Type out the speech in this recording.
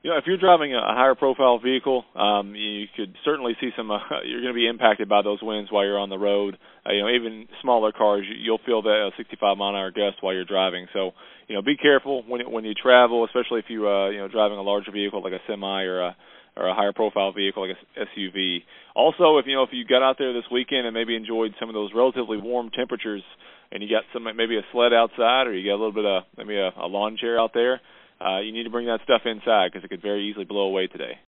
If you're driving a higher profile vehicle, you could certainly see some. You're going to be impacted by those winds while you're on the road. Even smaller cars, you'll feel that 65 mile an hour gust while you're driving. So, be careful when you travel, especially if you driving a larger vehicle like a semi or a higher profile vehicle like a SUV. Also, if you got out there this weekend and maybe enjoyed some of those relatively warm temperatures, and you got maybe a sled outside, or you got a little bit of maybe a lawn chair out there. You need to bring that stuff inside because it could very easily blow away today.